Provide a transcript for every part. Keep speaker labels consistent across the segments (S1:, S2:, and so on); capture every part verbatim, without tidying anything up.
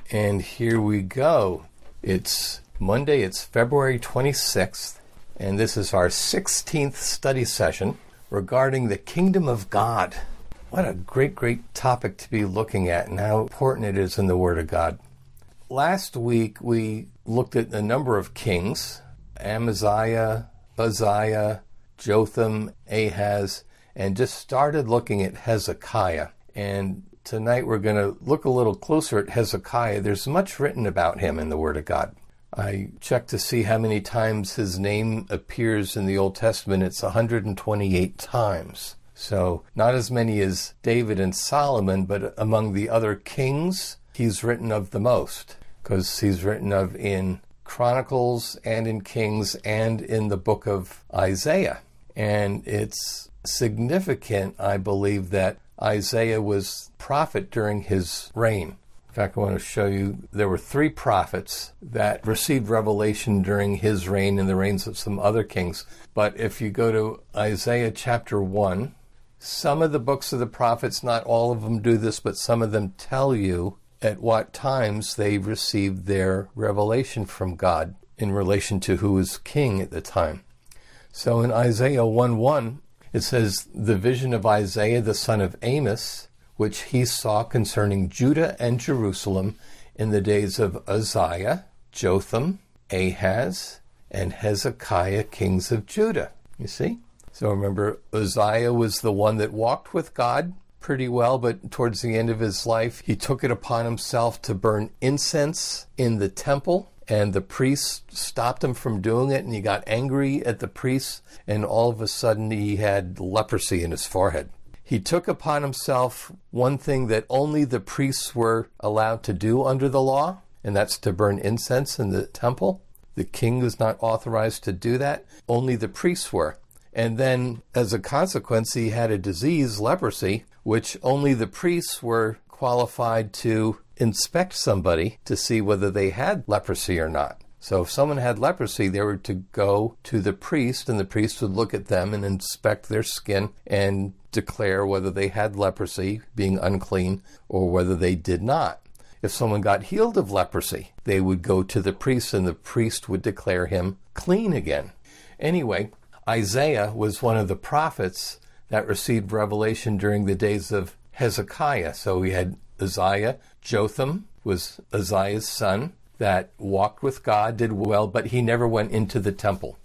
S1: And here we go. It's Monday, it's February twenty-sixth, and this is our sixteenth study session regarding the kingdom of God. What a great, great topic to be looking at and how important it is in the Word of God. Last week we looked at a number of kings, Amaziah, Uzziah, Jotham, Ahaz, and just started looking at Hezekiah. And tonight we're going to look a little closer at Hezekiah. There's much written about him in the Word of God. I checked to see how many times his name appears in the Old Testament. It's one hundred twenty-eight times. So not as many as David and Solomon, but among the other kings, he's written of the most, because he's written of in Chronicles and in Kings and in the book of Isaiah. And it's significant, I believe, that Isaiah was prophet during his reign. In fact, I want to show you there were three prophets that received revelation during his reign and the reigns of some other kings. But if you go to Isaiah chapter one, some of the books of the prophets, not all of them do this, but some of them tell you at what times they received their revelation from God in relation to who was king at the time. So in Isaiah one one, it says, "The vision of Isaiah the son of Amos, which he saw concerning Judah and Jerusalem in the days of Uzziah, Jotham, Ahaz, and Hezekiah, kings of Judah." You see? So remember, Uzziah was the one that walked with God pretty well, but towards the end of his life, he took it upon himself to burn incense in the temple. And the priests stopped him from doing it, and he got angry at the priests, and all of a sudden he had leprosy in his forehead. He took upon himself one thing that only the priests were allowed to do under the law, and that's to burn incense in the temple. The king was not authorized to do that. Only the priests were. And then, as a consequence, he had a disease, leprosy, which only the priests were qualified to inspect somebody to see whether they had leprosy or not. So if someone had leprosy, they were to go to the priest, and the priest would look at them and inspect their skin and declare whether they had leprosy, being unclean, or whether they did not. If someone got healed of leprosy, they would go to the priest, and the priest would declare him clean again. Anyway, Isaiah was one of the prophets that received revelation during the days of Hezekiah. So we had Uzziah. Jotham was Uzziah's son that walked with God, did well, but he never went into the temple.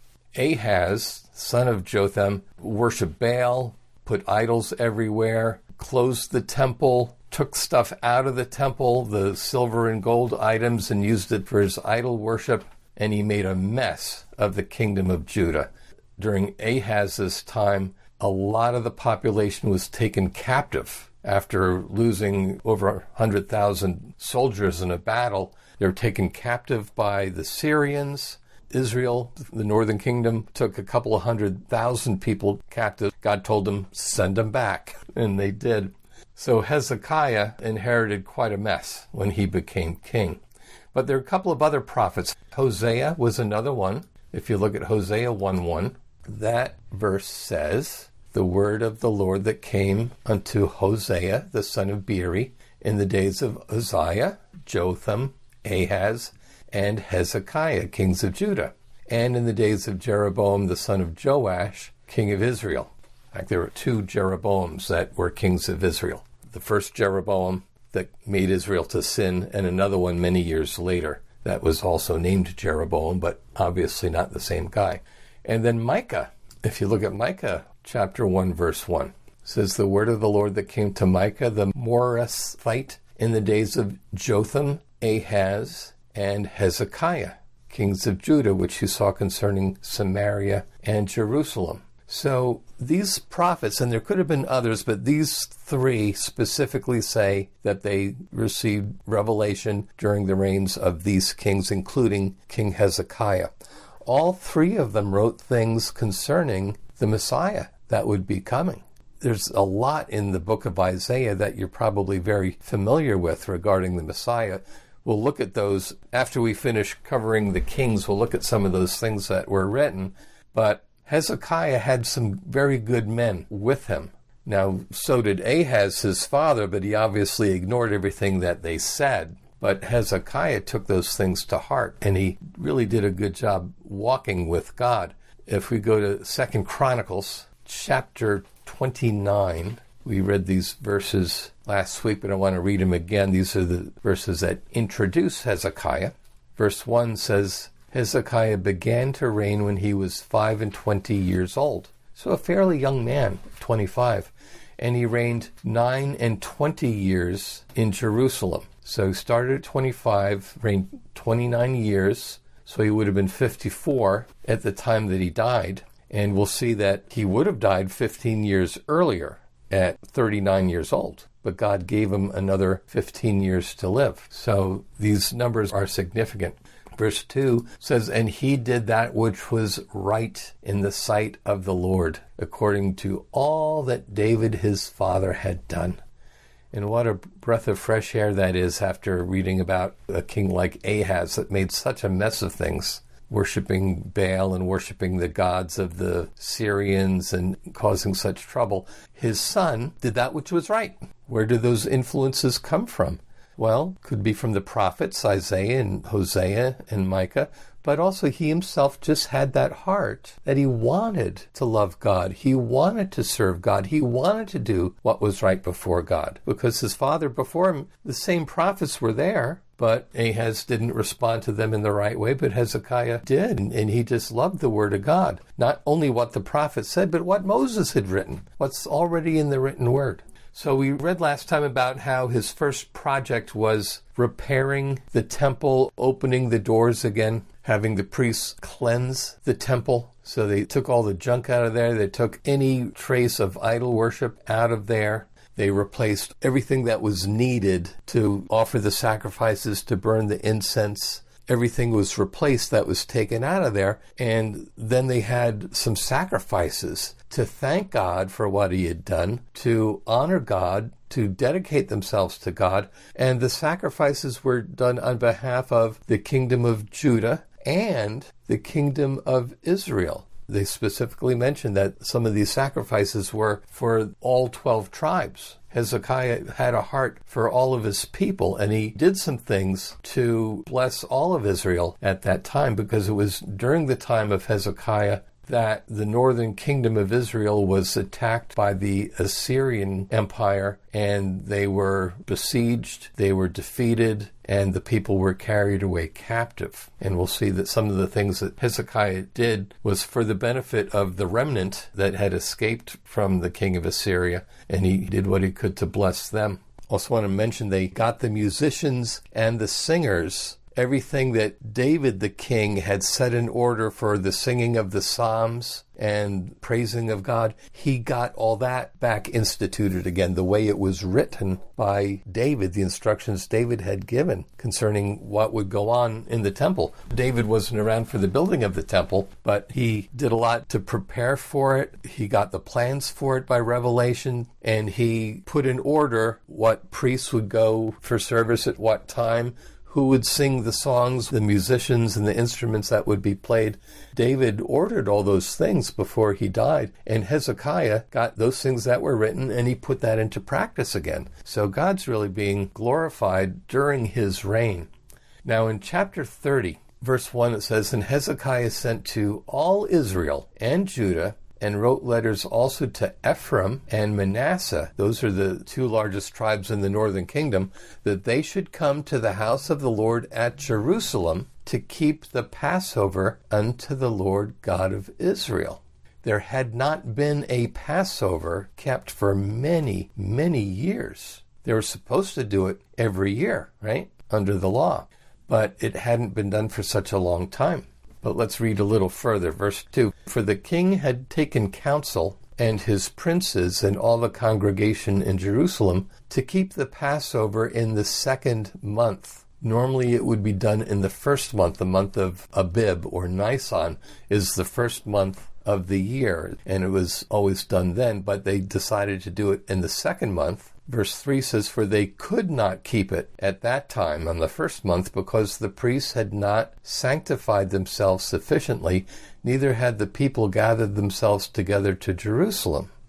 S1: Ahaz, son of Jotham, worshipped Baal, put idols everywhere, closed the temple, took stuff out of the temple, the silver and gold items, and used it for his idol worship, and he made a mess of the kingdom of Judah. During Ahaz's time, a lot of the population was taken captive. After losing over one hundred thousand soldiers in a battle, they were taken captive by the Syrians. Israel, the northern kingdom, took a couple of hundred thousand people captive. God told them, send them back, and they did. So Hezekiah inherited quite a mess when he became king. But there are a couple of other prophets. Hosea was another one. If you look at Hosea one one, that verse says, "The word of the Lord that came unto Hosea, the son of Beeri, in the days of Uzziah, Jotham, Ahaz, and Hezekiah, kings of Judah, and in the days of Jeroboam, the son of Joash, king of Israel." In fact, there were two Jeroboams that were kings of Israel. The first Jeroboam that made Israel to sin, and another one many years later that was also named Jeroboam, but obviously not the same guy. And then Micah. If you look at Micah, chapter one, verse one, says, "The word of the Lord that came to Micah the Morasthite in the days of Jotham, Ahaz, and Hezekiah, kings of Judah, which he saw concerning Samaria and Jerusalem." So these prophets, and there could have been others, but these three specifically say that they received revelation during the reigns of these kings, including King Hezekiah. All three of them wrote things concerning the Messiah that would be coming. There's a lot in the book of Isaiah that you're probably very familiar with regarding the Messiah. We'll look at those after we finish covering the kings. We'll look at some of those things that were written. But Hezekiah had some very good men with him. Now, so did Ahaz, his father, but he obviously ignored everything that they said. But Hezekiah took those things to heart, and he really did a good job walking with God. If we go to Second Chronicles, chapter twenty-nine, we read these verses last week, but I want to read them again. These are the verses that introduce Hezekiah. Verse one says, Hezekiah began to reign when he was five and twenty years old. So a fairly young man, twenty-five. And he reigned nine and twenty years in Jerusalem. So he started at twenty-five, reigned twenty-nine years. So he would have been fifty-four at the time that he died. And we'll see that he would have died fifteen years earlier at thirty-nine years old. But God gave him another fifteen years to live. So these numbers are significant. Verse two says, and he did that which was right in the sight of the Lord, according to all that David his father had done. And what a breath of fresh air that is after reading about a king like Ahaz that made such a mess of things, worshiping Baal and worshiping the gods of the Syrians and causing such trouble. His son did that which was right. Where do those influences come from? Well, could be from the prophets, Isaiah and Hosea and Micah, but also he himself just had that heart that he wanted to love God. He wanted to serve God. He wanted to do what was right before God, because his father before him, the same prophets were there, but Ahaz didn't respond to them in the right way, but Hezekiah did, and he just loved the word of God. Not only what the prophet said, but what Moses had written, what's already in the written word. So we read last time about how his first project was repairing the temple, opening the doors again, having the priests cleanse the temple. So they took all the junk out of there. They took any trace of idol worship out of there. They replaced everything that was needed to offer the sacrifices, to burn the incense. Everything was replaced that was taken out of there. And then they had some sacrifices to thank God for what he had done, to honor God, to dedicate themselves to God. And the sacrifices were done on behalf of the kingdom of Judah and the kingdom of Israel. They specifically mentioned that some of these sacrifices were for all twelve tribes. Hezekiah had a heart for all of his people, and he did some things to bless all of Israel at that time, because it was during the time of Hezekiah that the northern kingdom of Israel was attacked by the Assyrian Empire, and they were besieged, they were defeated, and the people were carried away captive. And we'll see that some of the things that Hezekiah did was for the benefit of the remnant that had escaped from the king of Assyria, and he did what he could to bless them. Also want to mention they got the musicians and the singers, everything that David the king had set in order for the singing of the Psalms and praising of God. He got all that back instituted again, the way it was written by David, the instructions David had given concerning what would go on in the temple. David wasn't around for the building of the temple, but he did a lot to prepare for it. He got the plans for it by revelation, and he put in order what priests would go for service at what time, who would sing the songs, the musicians, and the instruments that would be played. David ordered all those things before he died, and Hezekiah got those things that were written, and he put that into practice again. So God's really being glorified during his reign. Now in chapter thirty, verse one, it says, and Hezekiah sent to all Israel and Judah, and wrote letters also to Ephraim and Manasseh, those are the two largest tribes in the northern kingdom, that they should come to the house of the Lord at Jerusalem to keep the Passover unto the Lord God of Israel. There had not been a Passover kept for many, many years. They were supposed to do it every year, right, under the law, but it hadn't been done for such a long time. But let's read a little further. Verse two, for the king had taken counsel, and his princes and all the congregation in Jerusalem, to keep the Passover in the second month. Normally it would be done in the first month. The month of Abib, or Nisan, is the first month of the year, and it was always done then, but they decided to do it in the second month. Verse three says, for they could not keep it at that time on the first month, because the priests had not sanctified themselves sufficiently, neither had the people gathered themselves together to Jerusalem.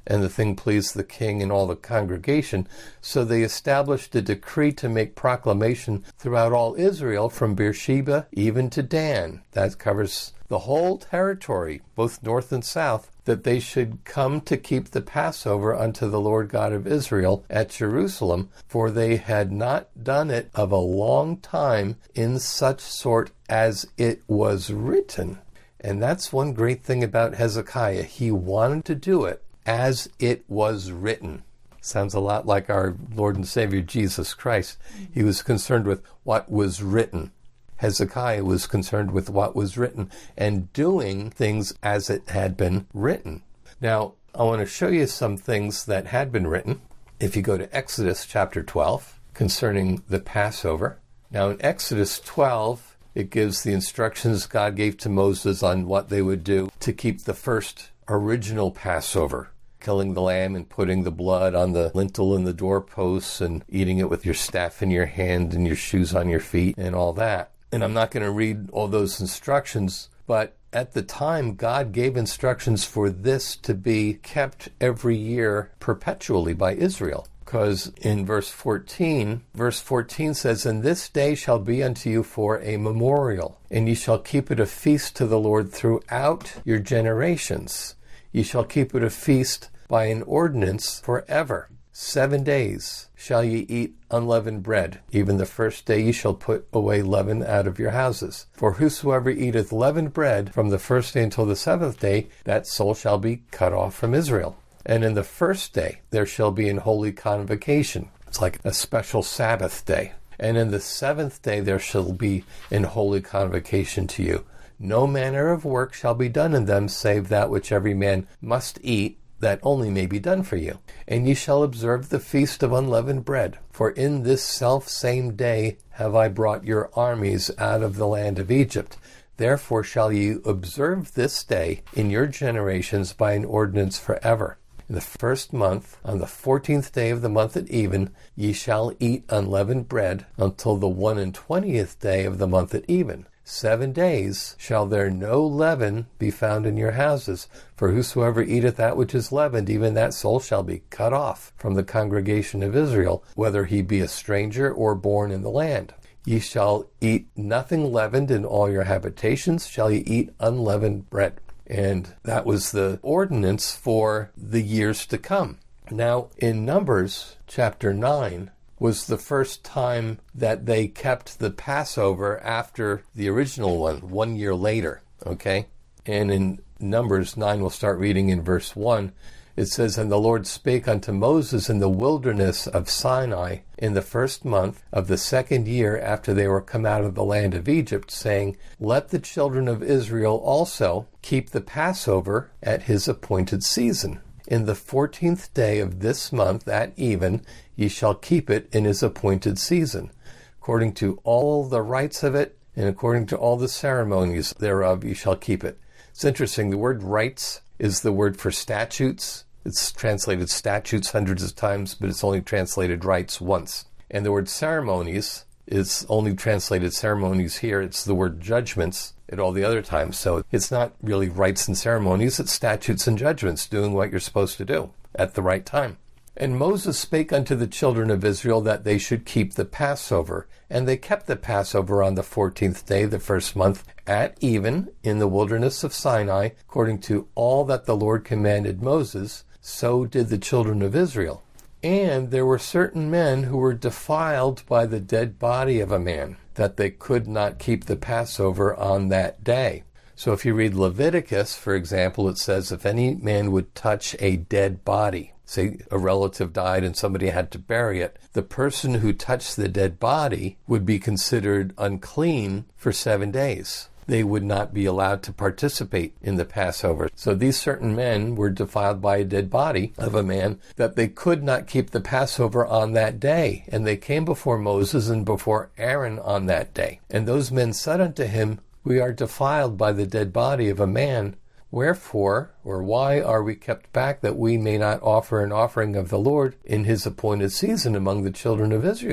S1: And the thing pleased the king and all the congregation. So they established a decree to make proclamation throughout all Israel, from Beersheba even to Dan. That covers the whole territory, both north and south, that they should come to keep the Passover unto the Lord God of Israel at Jerusalem, for they had not done it of a long time in such sort as it was written. And that's one great thing about Hezekiah. He wanted to do it as it was written. Sounds a lot like our Lord and Savior Jesus Christ. He was concerned with what was written. Hezekiah was concerned with what was written and doing things as it had been written. Now, I want to show you some things that had been written. If you go to Exodus chapter twelve, concerning the Passover. Now, in Exodus twelve, it gives the instructions God gave to Moses on what they would do to keep the first original Passover, killing the lamb and putting the blood on the lintel and the doorposts and eating it with your staff in your hand and your shoes on your feet and all that. And I'm not going to read all those instructions, but at the time, God gave instructions for this to be kept every year perpetually by Israel. Because in verse fourteen, verse fourteen says, "And this day shall be unto you for a memorial, and ye shall keep it a feast to the Lord throughout your generations. Ye shall keep it a feast by an ordinance forever. Seven days shall ye eat unleavened bread. Even the first day ye shall put away leaven out of your houses. For whosoever eateth leavened bread from the first day until the seventh day, that soul shall be cut off from Israel. And in the first day there shall be an holy convocation." It's like a special Sabbath day. "And in the seventh day there shall be an holy convocation to you. No manner of work shall be done in them, save that which every man must eat, that only may be done for you. And ye shall observe the feast of unleavened bread. For in this self same day have I brought your armies out of the land of Egypt. Therefore shall ye observe this day in your generations by an ordinance forever. In the first month, on the fourteenth day of the month at even, ye shall eat unleavened bread until the one and twentieth day of the month at even. Seven days shall there no leaven be found in your houses. For whosoever eateth that which is leavened, even that soul shall be cut off from the congregation of Israel, whether he be a stranger or born in the land. Ye shall eat nothing leavened in all your habitations, shall ye eat unleavened bread." And that was the ordinance for the years to come. Now, in Numbers chapter nine, was the first time that they kept the Passover after the original one, one year later, okay? And in Numbers nine, we'll start reading in verse one, it says, "And the Lord spake unto Moses in the wilderness of Sinai in the first month of the second year after they were come out of the land of Egypt, saying, Let the children of Israel also keep the Passover at his appointed season. In the fourteenth day of this month at even, ye shall keep it in his appointed season, according to all the rites of it, and according to all the ceremonies thereof ye shall keep it." It's interesting, the word rites is the word for statutes. It's translated statutes hundreds of times, but it's only translated rites once. And the word ceremonies is only translated ceremonies here. It's the word judgments at all the other times. So it's not really rites and ceremonies, it's statutes and judgments, doing what you're supposed to do at the right time. "And Moses spake unto the children of Israel that they should keep the Passover. And they kept the Passover on the fourteenth day, the first month, at even, in the wilderness of Sinai, according to all that the Lord commanded Moses. So did the children of Israel. And there were certain men who were defiled by the dead body of a man, that they could not keep the Passover on that day." So if you read Leviticus, for example, it says, if any man would touch a dead body, say a relative died and somebody had to bury it, the person who touched the dead body would be considered unclean for seven days. They would not be allowed to participate in the Passover. So these certain men were defiled by a dead body of a man, that they could not keep the Passover on that day. And they came before Moses and before Aaron on that day. And those men said unto him, We are defiled by the dead body of a man. Wherefore, or why are we kept back, that we may not offer an offering of the Lord in his appointed season among the children of Israel?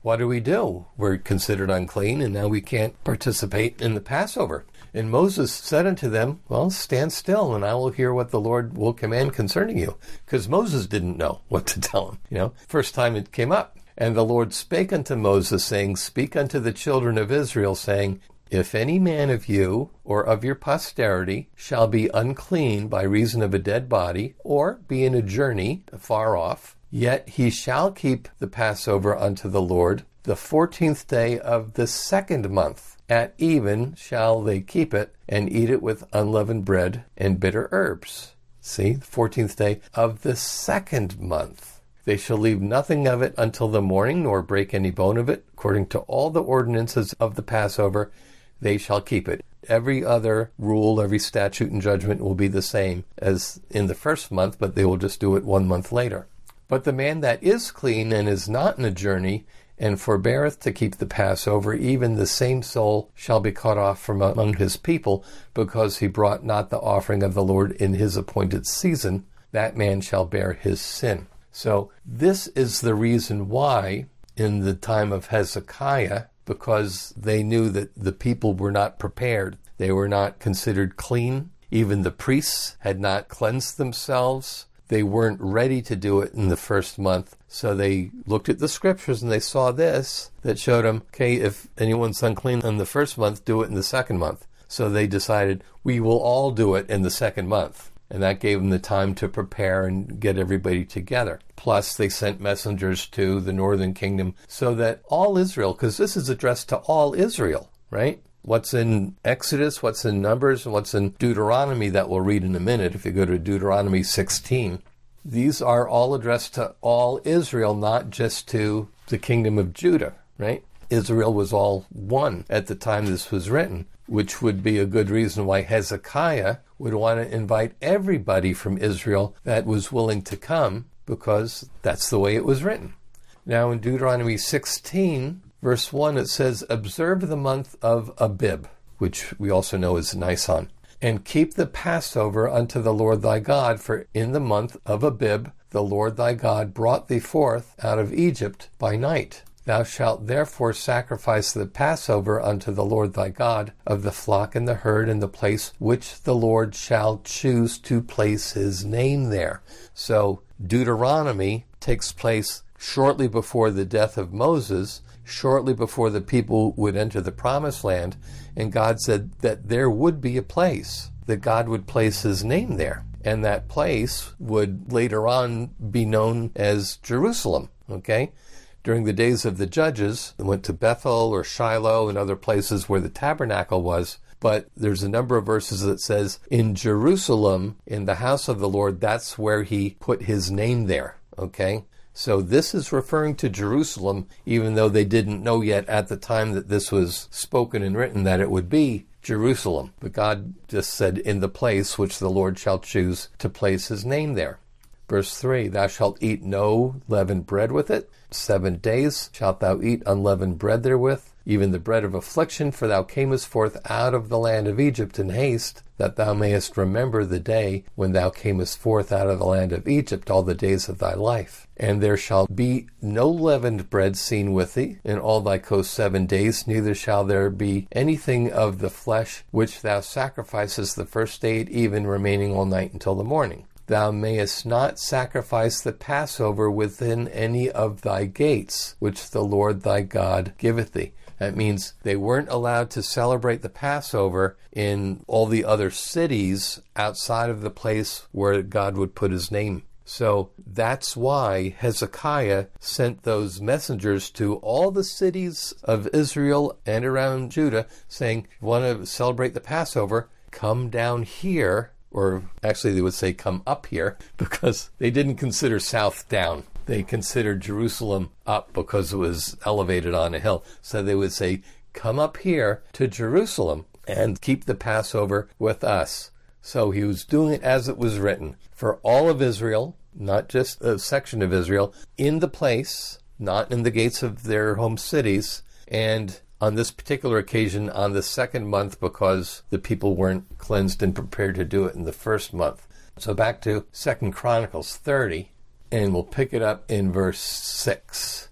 S1: what do we do? We're considered unclean, and now we can't participate in the Passover. And Moses said unto them, well, stand still, and I will hear what the Lord will command concerning you. Because Moses didn't know what to tell him, you know, first time it came up. And the Lord spake unto Moses, saying, speak unto the children of Israel, saying, if any man of you or of your posterity shall be unclean by reason of a dead body, or be in a journey afar off, yet he shall keep the Passover unto the Lord the fourteenth day of the second month. At even shall they keep it, and eat it with unleavened bread and bitter herbs. See, the fourteenth day of the second month. They shall leave nothing of it until the morning, nor break any bone of it. According to all the ordinances of the Passover, they shall keep it. Every other rule, every statute and judgment will be the same as in the first month, but they will just do it one month later. But the man that is clean and is not in a journey, and forbeareth to keep the Passover, even the same soul shall be cut off from among his people, because he brought not the offering of the Lord in his appointed season. That man shall bear his sin. So this is the reason why, in the time of Hezekiah, because they knew that the people were not prepared, they were not considered clean. Even the priests had not cleansed themselves. They weren't ready to do it in the first month. So they looked at the scriptures and they saw this that showed them, okay, if anyone's unclean in the first month, do it in the second month. So they decided, we will all do it in the second month. And that gave them the time to prepare and get everybody together. Plus, they sent messengers to the northern kingdom so that all Israel, because this is addressed to all Israel, right? What's in Exodus, what's in Numbers, and what's in Deuteronomy that we'll read in a minute if you go to Deuteronomy sixteen. These are all addressed to all Israel, not just to the kingdom of Judah, right? Israel was all one at the time this was written, which would be a good reason why Hezekiah would want to invite everybody from Israel that was willing to come, because that's the way it was written. Now in Deuteronomy sixteen, verse one, it says, observe the month of Abib, which we also know as Nisan, and keep the Passover unto the Lord thy God, for in the month of Abib the Lord thy God brought thee forth out of Egypt by night. Thou shalt therefore sacrifice the Passover unto the Lord thy God of the flock and the herd in the place which the Lord shall choose to place his name there. So Deuteronomy takes place shortly before the death of Moses, shortly before the people would enter the promised land, and God said that there would be a place, that God would place his name there. And that place would later on be known as Jerusalem, okay? During the days of the judges, they went to Bethel or Shiloh and other places where the tabernacle was, but there's a number of verses that says, in Jerusalem, in the house of the Lord, that's where he put his name there, okay? So this is referring to Jerusalem, even though they didn't know yet at the time that this was spoken and written that it would be Jerusalem. But God just said, in the place which the Lord shall choose to place his name there. Verse three, thou shalt eat no leavened bread with it. Seven days shalt thou eat unleavened bread therewith, even the bread of affliction, for thou camest forth out of the land of Egypt in haste, that thou mayest remember the day when thou camest forth out of the land of Egypt all the days of thy life. And there shall be no leavened bread seen with thee in all thy coast seven days, neither shall there be anything of the flesh which thou sacrificest the first day at even, remaining all night until the morning. Thou mayest not sacrifice the Passover within any of thy gates, which the Lord thy God giveth thee. That means they weren't allowed to celebrate the Passover in all the other cities outside of the place where God would put his name. So that's why Hezekiah sent those messengers to all the cities of Israel and around Judah, saying, if you want to celebrate the Passover, come down here. Or actually they would say come up here, because they didn't consider south down. They considered Jerusalem up because it was elevated on a hill. So they would say, come up here to Jerusalem and keep the Passover with us. So he was doing it as it was written for all of Israel, not just a section of Israel, in the place, not in the gates of their home cities, and on this particular occasion on the second month, because the people weren't cleansed and prepared to do it in the first month. So back to Second Chronicles thirty, and we'll pick it up in verse six.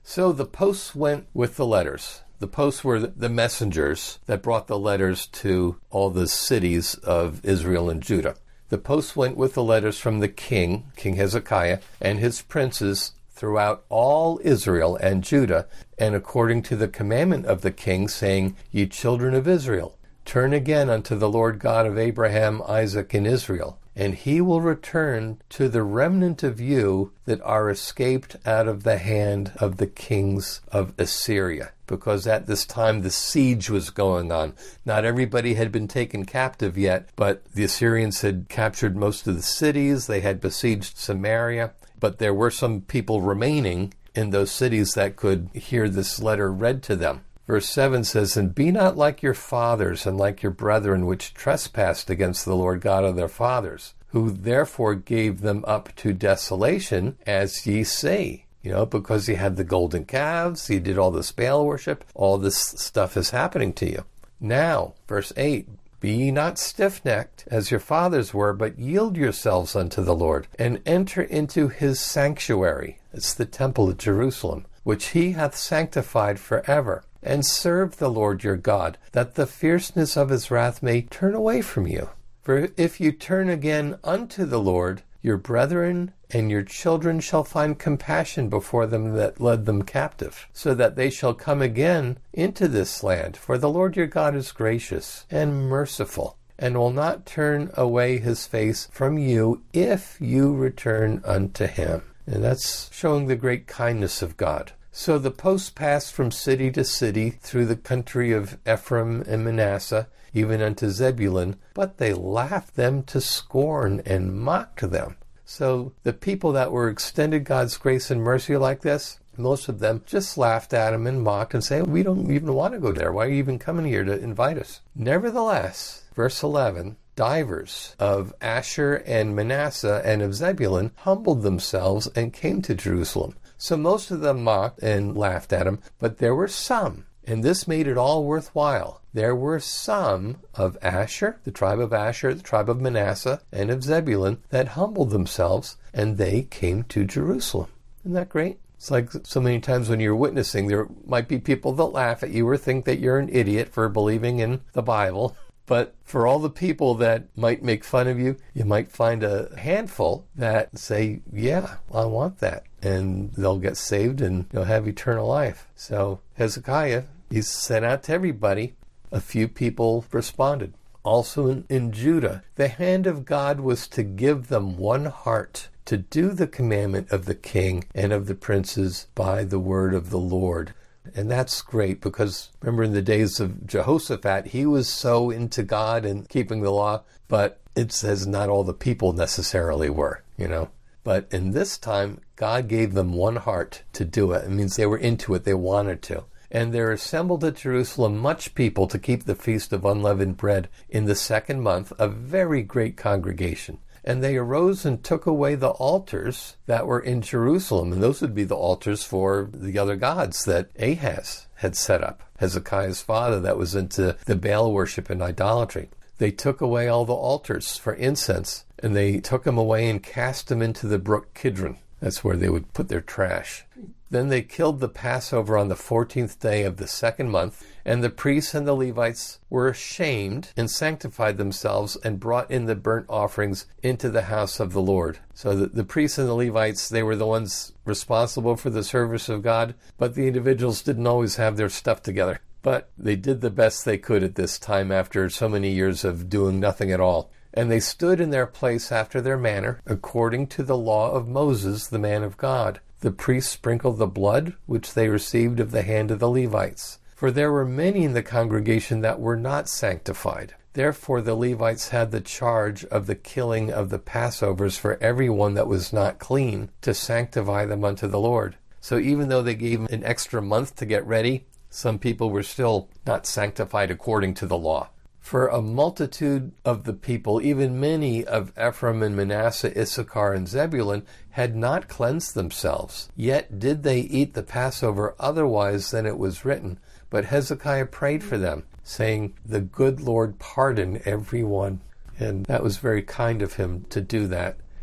S1: So the posts went with the letters. The posts were the messengers that brought the letters to all the cities of Israel and Judah. The posts went with the letters from the king, King Hezekiah, and his princes throughout all Israel and Judah, and according to the commandment of the king, saying, Ye children of Israel, turn again unto the Lord God of Abraham, Isaac, and Israel, and he will return to the remnant of you that are escaped out of the hand of the kings of Assyria. Because at this time the siege was going on. Not everybody had been taken captive yet, but the Assyrians had captured most of the cities. They had besieged Samaria, but there were some people remaining in those cities that could hear this letter read to them. Verse seven says, And be not like your fathers and like your brethren which trespassed against the Lord God of their fathers, who therefore gave them up to desolation, as ye say. You know, because he had the golden calves, he did all this Baal worship, all this stuff is happening to you. Now, verse eight, Be ye not stiff-necked, as your fathers were, but yield yourselves unto the Lord, and enter into his sanctuary. It's the temple at Jerusalem, which he hath sanctified forever. And serve the Lord your God, that the fierceness of his wrath may turn away from you. For if you turn again unto the Lord, your brethren and your children shall find compassion before them that led them captive, so that they shall come again into this land. For the Lord your God is gracious and merciful, and will not turn away his face from you if you return unto him. And that's showing the great kindness of God. So the posts passed from city to city through the country of Ephraim and Manasseh, even unto Zebulun, but they laughed them to scorn and mocked them. So the people that were extended God's grace and mercy like this, most of them just laughed at him and mocked and say, we don't even want to go there. Why are you even coming here to invite us? Nevertheless, verse eleven, divers of Asher and Manasseh and of Zebulun humbled themselves and came to Jerusalem. So most of them mocked and laughed at him, but there were some, and this made it all worthwhile. There were some of Asher, the tribe of Asher, the tribe of Manasseh, and of Zebulun that humbled themselves, and they came to Jerusalem. Isn't that great? It's like so many times when you're witnessing, there might be people that laugh at you or think that you're an idiot for believing in the Bible. But for all the people that might make fun of you, you might find a handful that say, yeah, I want that. And they'll get saved and you'll have eternal life. So Hezekiah, he sent out to everybody. A few people responded. Also in, in Judah, the hand of God was to give them one heart to do the commandment of the king and of the princes by the word of the Lord. And that's great because remember in the days of Jehoshaphat, he was so into God and keeping the law, but it says not all the people necessarily were, you know. But in this time, God gave them one heart to do it. It means they were into it. They wanted to. And there assembled at Jerusalem much people to keep the feast of unleavened bread in the second month, a very great congregation. And they arose and took away the altars that were in Jerusalem. And those would be the altars for the other gods that Ahaz had set up, Hezekiah's father that was into the Baal worship and idolatry. They took away all the altars for incense, and they took them away and cast them into the brook Kidron. That's where they would put their trash. Then they killed the Passover on the fourteenth day of the second month, and the priests and the Levites were ashamed and sanctified themselves and brought in the burnt offerings into the house of the Lord. So the, the priests and the Levites, they were the ones responsible for the service of God, but the individuals didn't always have their stuff together. But they did the best they could at this time after so many years of doing nothing at all. And they stood in their place after their manner, according to the law of Moses, the man of God. The priests sprinkled the blood which they received of the hand of the Levites. For there were many in the congregation that were not sanctified. Therefore the Levites had the charge of the killing of the Passovers for everyone that was not clean, to sanctify them unto the Lord. So even though they gave them an extra month to get ready, some people were still not sanctified according to the law. For a multitude of the people, even many of Ephraim and Manasseh, Issachar and Zebulun, had not cleansed themselves. Yet did they eat the Passover otherwise than it was written. But Hezekiah prayed for them, saying, The good Lord pardon every one. And that was very kind of him to do that.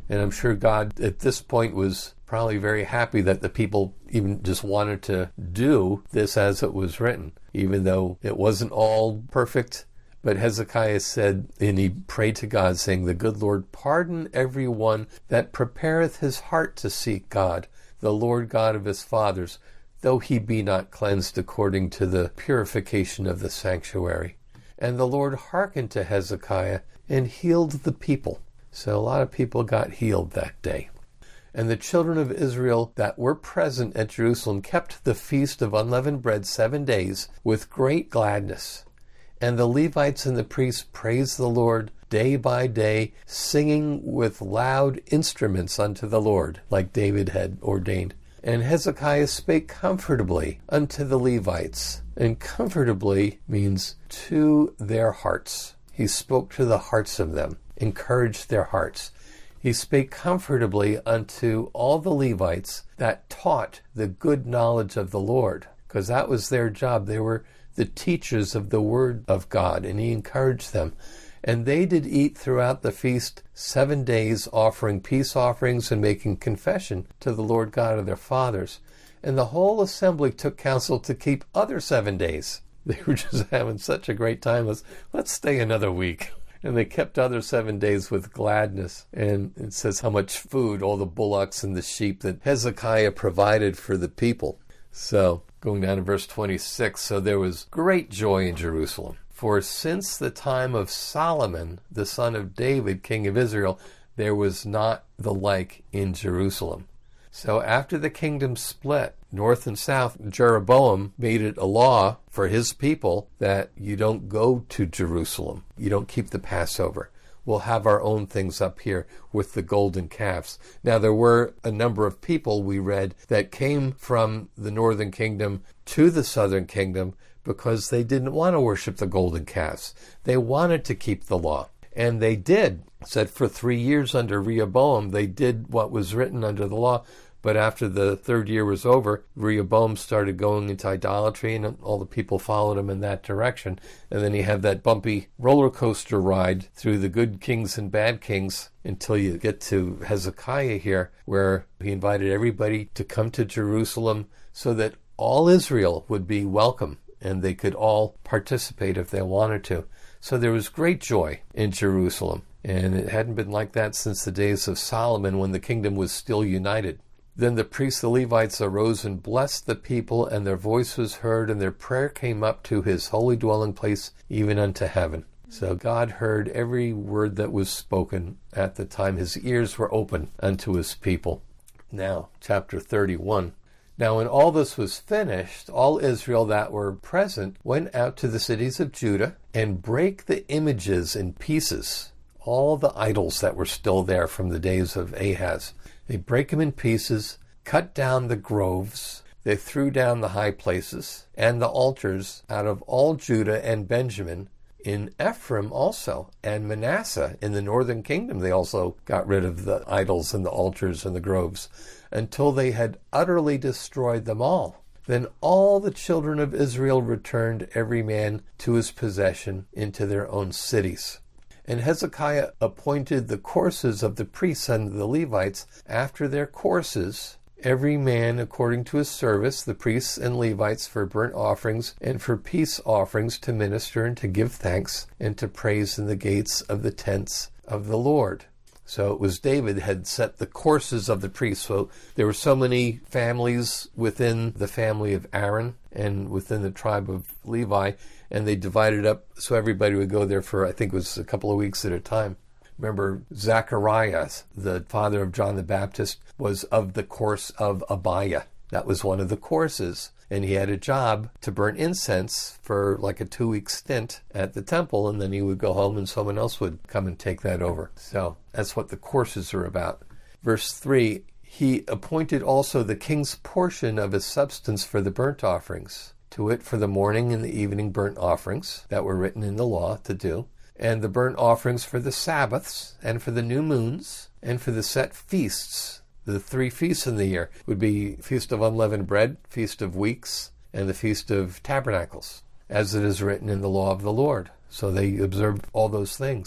S1: And I'm sure God at this point was probably very happy that the people even just wanted to do this as it was written, even though it wasn't all perfect. But Hezekiah said, and he prayed to God, saying, "The good Lord pardon every one that prepareth his heart to seek God, the Lord God of his fathers, though he be not cleansed according to the purification of the sanctuary." And the Lord hearkened to Hezekiah and healed the people. So a lot of people got healed that day. And the children of Israel that were present at Jerusalem kept the feast of unleavened bread seven days with great gladness. And the Levites and the priests praised the Lord day by day, singing with loud instruments unto the Lord, like David had ordained. And Hezekiah spake comfortably unto the Levites. And comfortably means to their hearts. He spoke to the hearts of them, encouraged their hearts. He spake comfortably unto all the Levites that taught the good knowledge of the Lord, because that was their job. They were the teachers of the word of God, and he encouraged them. And they did eat throughout the feast seven days, offering peace offerings and making confession to the Lord God of their fathers. And the whole assembly took counsel to keep other seven days. They were just having such a great time. Let's, let's stay another week. And they kept other seven days with gladness. And it says how much food, all the bullocks and the sheep that Hezekiah provided for the people. So, going down to verse twenty-six, so there was great joy in Jerusalem. For since the time of Solomon, the son of David, king of Israel, there was not the like in Jerusalem. So after the kingdom split, north and south, Jeroboam made it a law for his people that you don't go to Jerusalem. You don't keep the Passover. We'll have our own things up here with the golden calves. Now, there were a number of people, we read, that came from the northern kingdom to the southern kingdom because they didn't want to worship the golden calves. They wanted to keep the law. And they did. It said for three years under Rehoboam, they did what was written under the law. But after the third year was over, Rehoboam started going into idolatry, and all the people followed him in that direction. And then you have that bumpy roller coaster ride through the good kings and bad kings until you get to Hezekiah here, where he invited everybody to come to Jerusalem so that all Israel would be welcome and they could all participate if they wanted to. So there was great joy in Jerusalem. And it hadn't been like that since the days of Solomon, when the kingdom was still united. Then the priests, the Levites, arose and blessed the people, and their voice was heard, and their prayer came up to his holy dwelling place, even unto heaven. So God heard every word that was spoken at the time. His ears were open unto his people. Now, chapter thirty-one. Now when all this was finished, all Israel that were present went out to the cities of Judah, and brake the images in pieces, all the idols that were still there from the days of Ahaz. They break them in pieces, cut down the groves, they threw down the high places and the altars out of all Judah and Benjamin, in Ephraim also, and Manasseh in the northern kingdom. They also got rid of the idols and the altars and the groves, until they had utterly destroyed them all. Then all the children of Israel returned, every man to his possession, into their own cities. And Hezekiah appointed the courses of the priests and the Levites after their courses, every man according to his service, the priests and Levites for burnt offerings and for peace offerings, to minister and to give thanks and to praise in the gates of the tents of the Lord. So it was David had set the courses of the priests. So there were so many families within the family of Aaron and within the tribe of Levi, and they divided up so everybody would go there for, I think it was a couple of weeks at a time. Remember, Zacharias, the father of John the Baptist, was of the course of Abiah. That was one of the courses. And he had a job to burn incense for like a two-week stint at the temple, and then he would go home and someone else would come and take that over. So that's what the courses are about. Verse three, he appointed also the king's portion of his substance for the burnt offerings, to it for the morning and the evening burnt offerings that were written in the law to do, and the burnt offerings for the Sabbaths, and for the new moons, and for the set feasts. The three feasts in the year would be Feast of Unleavened Bread, Feast of Weeks, and the Feast of Tabernacles, as it is written in the law of the Lord. So they observed all those things.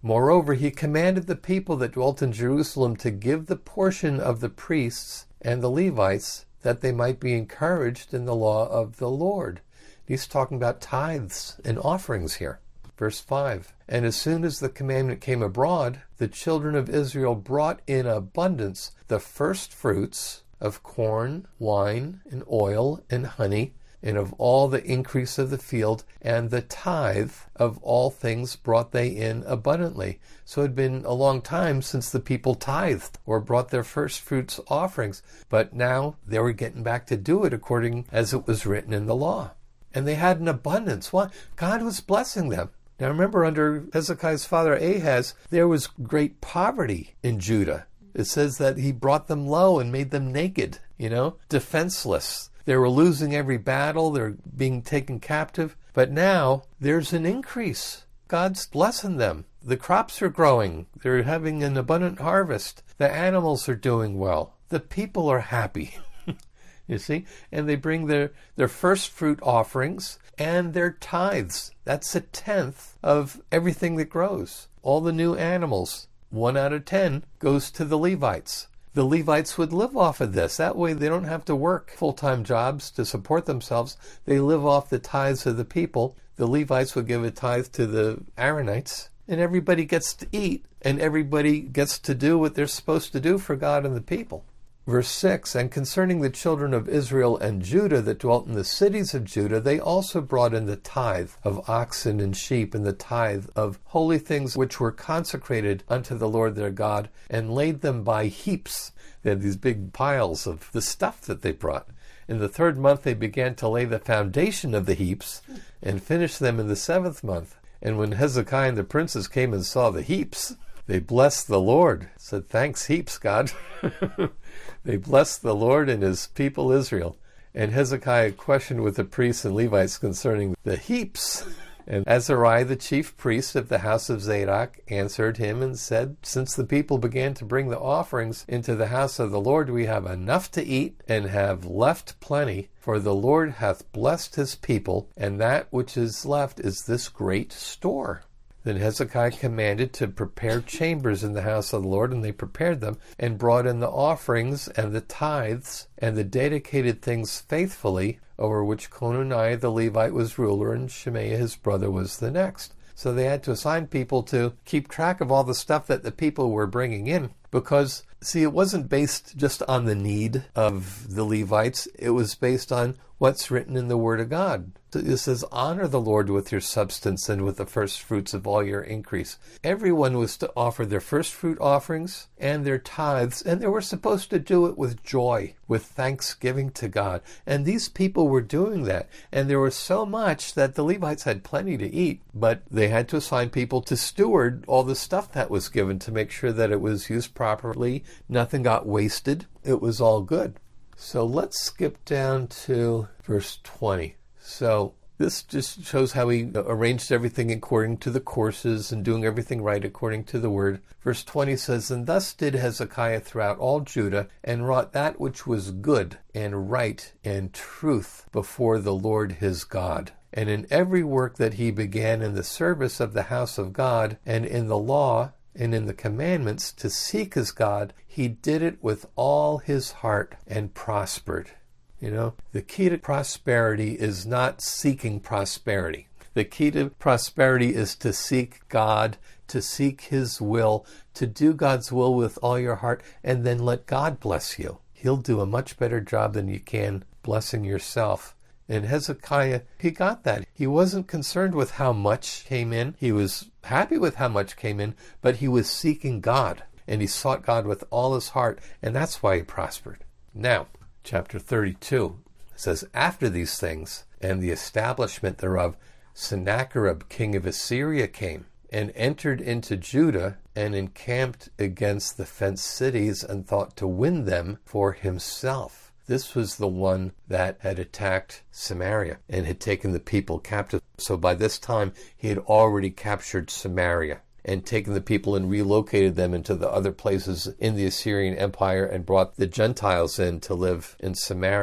S1: Moreover, he commanded the people that dwelt in Jerusalem to give the portion of the priests and the Levites, that they might be encouraged in the law of the Lord. He's talking about tithes and offerings here. Verse five, and as soon as the commandment came abroad, the children of Israel brought in abundance the first fruits of corn, wine, and oil, and honey, and of all the increase of the field, and the tithe of all things brought they in abundantly. So it had been a long time since the people tithed or brought their first fruits offerings, but now they were getting back to do it according as it was written in the law. And they had an abundance. Why? God was blessing them. Now remember, under Hezekiah's father Ahaz, there was great poverty in Judah. It says that he brought them low and made them naked, you know, defenseless. They were losing every battle. They're being taken captive. But now there's an increase. God's blessing them. The crops are growing. They're having an abundant harvest. The animals are doing well. The people are happy. You see? And they bring their, their first fruit offerings and their tithes. That's a tenth of everything that grows. All the new animals, one out of ten, goes to the Levites. The Levites would live off of this. That way they don't have to work full-time jobs to support themselves. They live off the tithes of the people. The Levites would give a tithe to the Aaronites, and everybody gets to eat, and everybody gets to do what they're supposed to do for God and the people. Verse six, and concerning the children of Israel and Judah that dwelt in the cities of Judah, they also brought in the tithe of oxen and sheep, and the tithe of holy things which were consecrated unto the Lord their God, and laid them by heaps. They had these big piles of the stuff that they brought. In the third month they began to lay the foundation of the heaps, and finished them in the seventh month. And when Hezekiah and the princes came and saw the heaps, they blessed the Lord, said, thanks heaps, God. They blessed the Lord and his people Israel. And Hezekiah questioned with the priests and Levites concerning the heaps. And Azariah, the chief priest of the house of Zadok, answered him and said, since the people began to bring the offerings into the house of the Lord, we have enough to eat and have left plenty. For the Lord hath blessed his people, and that which is left is this great store. Then Hezekiah commanded to prepare chambers in the house of the Lord, and they prepared them, and brought in the offerings and the tithes and the dedicated things faithfully, over which Conaniah the Levite was ruler, and Shemaiah his brother was the next. So they had to assign people to keep track of all the stuff that the people were bringing in, because, see, it wasn't based just on the need of the Levites. It was based on what's written in the Word of God. It says, honor the Lord with your substance and with the first fruits of all your increase. Everyone was to offer their first fruit offerings and their tithes, and they were supposed to do it with joy, with thanksgiving to God. And these people were doing that. And there was so much that the Levites had plenty to eat, but they had to assign people to steward all the stuff that was given to make sure that it was used properly. Nothing got wasted. It was all good. So let's skip down to verse twenty. So this just shows how he arranged everything according to the courses and doing everything right according to the word. Verse twenty says, and thus did Hezekiah throughout all Judah, and wrought that which was good and right and truth before the Lord his God. And in every work that he began in the service of the house of God, and in the law, and in the commandments to seek his God, he did it with all his heart and prospered. You know, the key to prosperity is not seeking prosperity. The key to prosperity is to seek God, to seek his will, to do God's will with all your heart, and then let God bless you. He'll do a much better job than you can blessing yourself. And Hezekiah, he got that. He wasn't concerned with how much came in. He was happy with how much came in, but he was seeking God, and he sought God with all his heart, and that's why he prospered. Now, chapter thirty-two says, after these things and the establishment thereof, Sennacherib king of Assyria came and entered into Judah and encamped against the fenced cities and thought to win them for himself. This was the one that had attacked Samaria and had taken the people captive. So by this time, he had already captured Samaria and taken the people and relocated them into the other places in the Assyrian Empire and brought the Gentiles in to live in Samaria.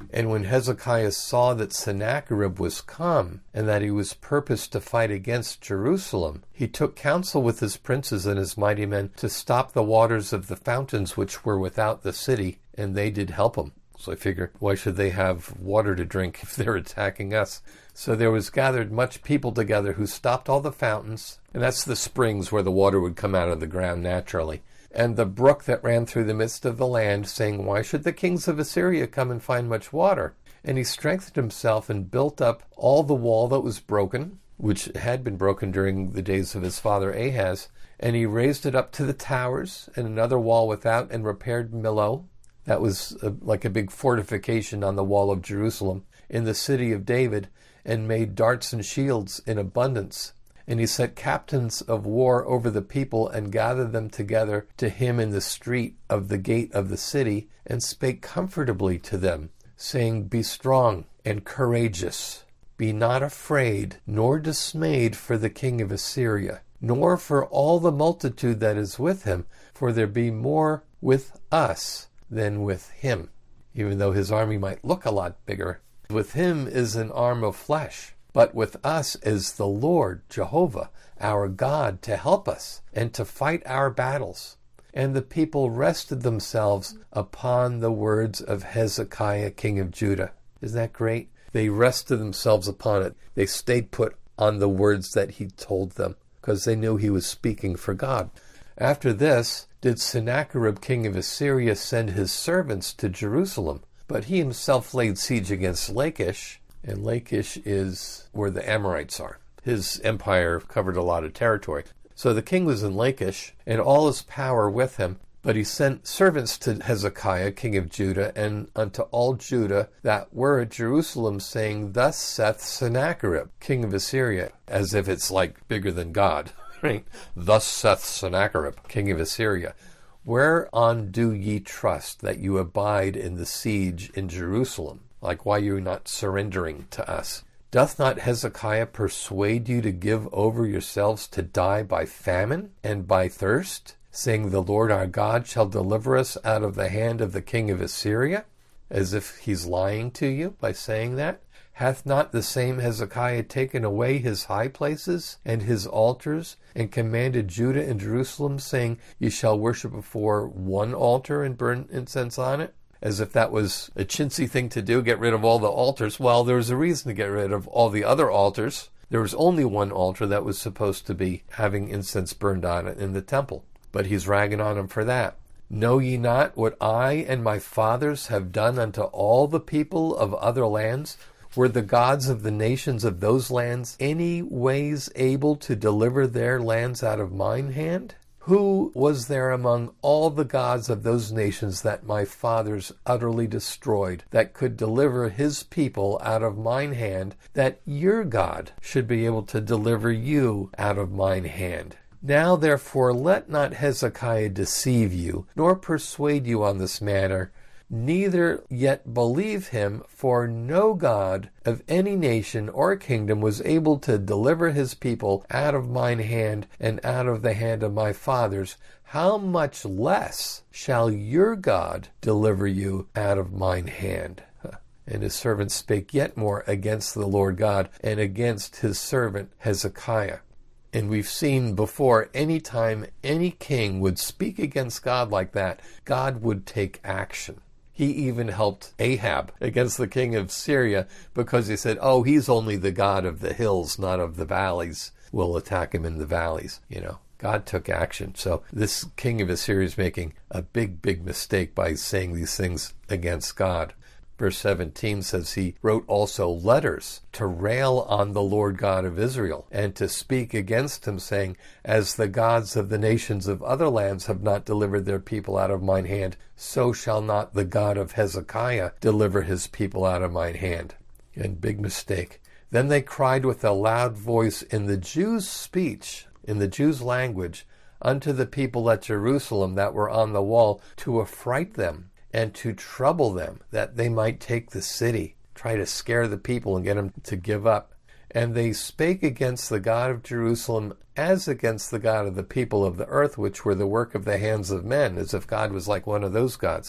S1: And when Hezekiah saw that Sennacherib was come, and that he was purposed to fight against Jerusalem, he took counsel with his princes and his mighty men to stop the waters of the fountains which were without the city, and they did help him. So I figure, why should they have water to drink if they're attacking us? So there was gathered much people together who stopped all the fountains, and that's the springs where the water would come out of the ground naturally, and the brook that ran through the midst of the land, saying, why should the kings of Assyria come and find much water? And he strengthened himself and built up all the wall that was broken, which had been broken during the days of his father Ahaz, and he raised it up to the towers, and another wall without, and repaired Millo. That was a, like a big fortification on the wall of Jerusalem, in the city of David, and made darts and shields in abundance. And he set captains of war over the people, and gathered them together to him in the street of the gate of the city, and spake comfortably to them, saying, be strong and courageous. Be not afraid, nor dismayed for the king of Assyria, nor for all the multitude that is with him, for there be more with us than with him. Even though his army might look a lot bigger, with him is an arm of flesh. But with us is the Lord, Jehovah, our God, to help us and to fight our battles. And the people rested themselves upon the words of Hezekiah, king of Judah. Isn't that great? They rested themselves upon it. They stayed put on the words that he told them, because they knew he was speaking for God. After this, did Sennacherib, king of Assyria, send his servants to Jerusalem. But he himself laid siege against Lachish, and Lachish is where the Amorites are. His empire covered a lot of territory. So the king was in Lachish, and all his power with him. But he sent servants to Hezekiah, king of Judah, and unto all Judah that were at Jerusalem, saying, thus saith Sennacherib, king of Assyria, as if it's like bigger than God, right? Thus saith Sennacherib, king of Assyria, whereon do ye trust that you abide in the siege in Jerusalem? Like, why are you not surrendering to us? Doth not Hezekiah persuade you to give over yourselves to die by famine and by thirst, saying, the Lord our God shall deliver us out of the hand of the king of Assyria? As if he's lying to you by saying that? Hath not the same Hezekiah taken away his high places and his altars, and commanded Judah and Jerusalem, saying, ye shall worship before one altar and burn incense on it? As if that was a chintzy thing to do, get rid of all the altars. Well, there was a reason to get rid of all the other altars. There was only one altar that was supposed to be having incense burned on it in the temple. But he's ragging on him for that. Know ye not what I and my fathers have done unto all the people of other lands? Were the gods of the nations of those lands any ways able to deliver their lands out of mine hand? Who was there among all the gods of those nations that my fathers utterly destroyed, that could deliver his people out of mine hand, that your God should be able to deliver you out of mine hand? Now therefore let not Hezekiah deceive you, nor persuade you on this matter, neither yet believe him, for no God of any nation or kingdom was able to deliver his people out of mine hand and out of the hand of my fathers. How much less shall your God deliver you out of mine hand? And his servant spake yet more against the Lord God and against his servant Hezekiah. And we've seen before, any time any king would speak against God like that, God would take action. He even helped Ahab against the king of Syria because he said, oh, he's only the God of the hills, not of the valleys. We'll attack him in the valleys, you know. God took action. So this king of Assyria is making a big, big mistake by saying these things against God. Verse seventeen says he wrote also letters to rail on the Lord God of Israel and to speak against him, saying, as the gods of the nations of other lands have not delivered their people out of mine hand, so shall not the God of Hezekiah deliver his people out of mine hand. And big mistake. Then they cried with a loud voice in the Jews' speech, in the Jews' language, unto the people at Jerusalem that were on the wall, to affright them and to trouble them, that they might take the city, try to scare the people and get them to give up. And they spake against the God of Jerusalem as against the God of the people of the earth, which were the work of the hands of men, as if God was like one of those gods.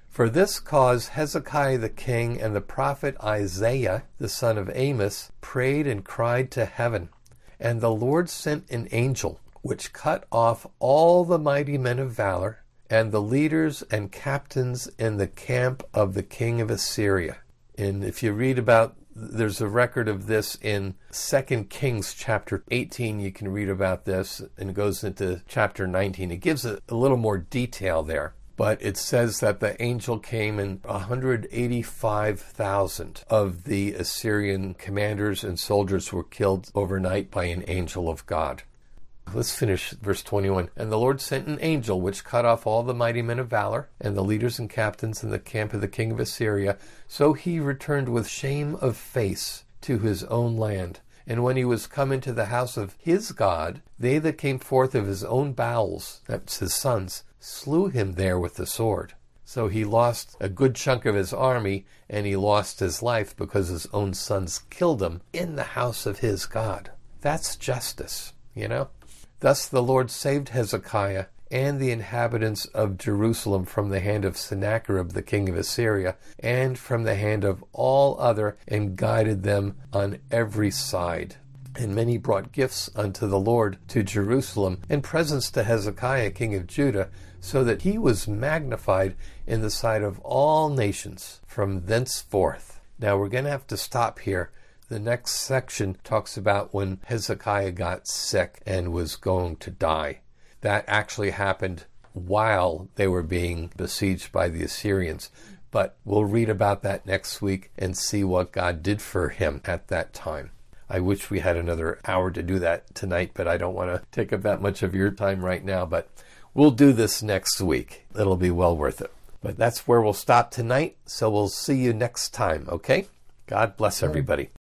S1: For this cause Hezekiah the king and the prophet Isaiah the son of Amos prayed and cried to heaven. And the Lord sent an angel, which cut off all the mighty men of valor, and the leaders and captains in the camp of the king of Assyria. And if you read about, there's a record of this in Second Kings chapter eighteen. You can read about this, and it goes into chapter nineteen. It gives a, a little more detail there. But it says that the angel came and one hundred eighty-five thousand of the Assyrian commanders and soldiers were killed overnight by an angel of God. Let's finish verse twenty-one. And the Lord sent an angel which cut off all the mighty men of valor and the leaders and captains in the camp of the king of Assyria. So he returned with shame of face to his own land. And when he was come into the house of his God, they that came forth of his own bowels, that's his sons, slew him there with the sword. So he lost a good chunk of his army, and he lost his life because his own sons killed him in the house of his God. That's justice, you know? Thus the Lord saved Hezekiah and the inhabitants of Jerusalem from the hand of Sennacherib the king of Assyria, and from the hand of all other, and guided them on every side. And many brought gifts unto the Lord to Jerusalem, and presents to Hezekiah king of Judah, so that he was magnified in the sight of all nations from thenceforth. Now we're going to have to stop here. The next section talks about when Hezekiah got sick and was going to die. That actually happened while they were being besieged by the Assyrians. But we'll read about that next week and see what God did for him at that time. I wish we had another hour to do that tonight, but I don't want to take up that much of your time right now. But we'll do this next week. It'll be well worth it. But that's where we'll stop tonight. So we'll see you next time, okay? God bless everybody.